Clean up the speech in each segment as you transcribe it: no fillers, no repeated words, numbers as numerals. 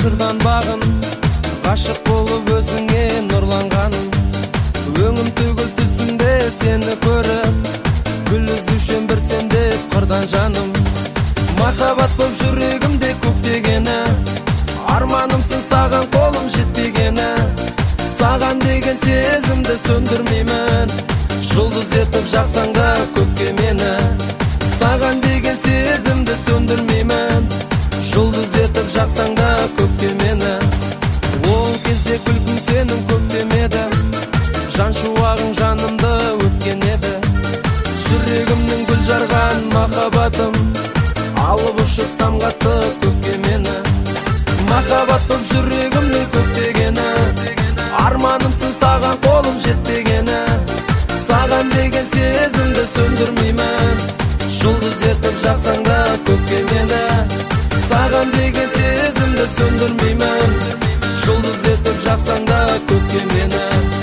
ғасырдан бағын, ғашық болып өзіңе нұрланғаным. Өңім түгіл түсімде сені көріп, гүл үзушем бір сенде қырдан жаным. Махаббат боп жүрегімде көктегені, арманымсың саған қолым жетпегені. Саған деген сезімді сөндірмеймін, жұлдыз етіп жақсаң да көкке мені. Саған деген сезімді сөндірмеймін, жұлдыз етіп жақсаң да көкке мені. Ол кезде күлкің сенің көктемеді, жан шуағың жанымды өткен еді. Жүрегімнің гүл жарған махаббатым, алып ұшып самғатты көкке мені. Махаббат боп жүрегімнің көктегені, арманымсың саған қолым жетпегені. Саған деген сезімді сөндірмеймін, жұлдыз етіп жақсаң да көкке мені. Саған деген сезімді сөндірмеймін, жұлдыз етіп жақсаң да көкке мені.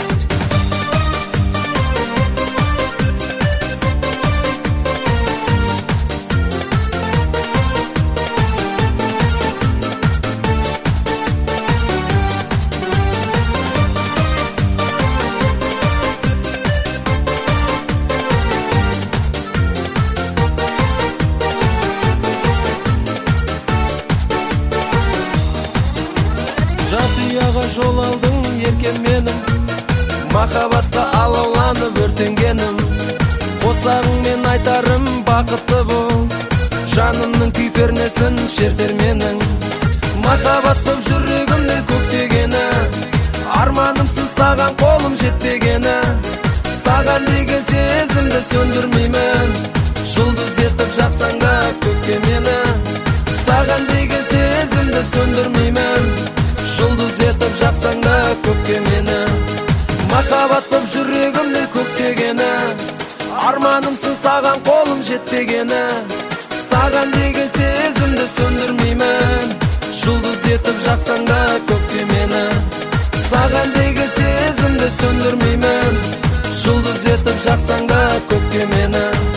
Жатұяға жол алдың еркен менің, махаббатқа алауланып өртенгенім. Қосағыңмен айтарым бақытты бол, жанымның күй пернесін шертер менің. Махаббат боп жүрегімнің көктегені, арманымсың саған қолым жетпегені. Саған деген сезімді сөндірмеймін, жұлдыз етіп жақсаң да көкке мені. Саған деген сезімді сөндірмеймін, жұлдыз етіп жақсаң да көкке мені. Махаббат боп жүрегімнің көктегені, арманымсың саған қолым жетпегені. Саған деген сезімді сөндірмеймін, жұлдыз етіп жақсаң да көкке мені. Саған деген сезімді сөндірмеймін, жұлдыз етіп жақсаң да көкке мені.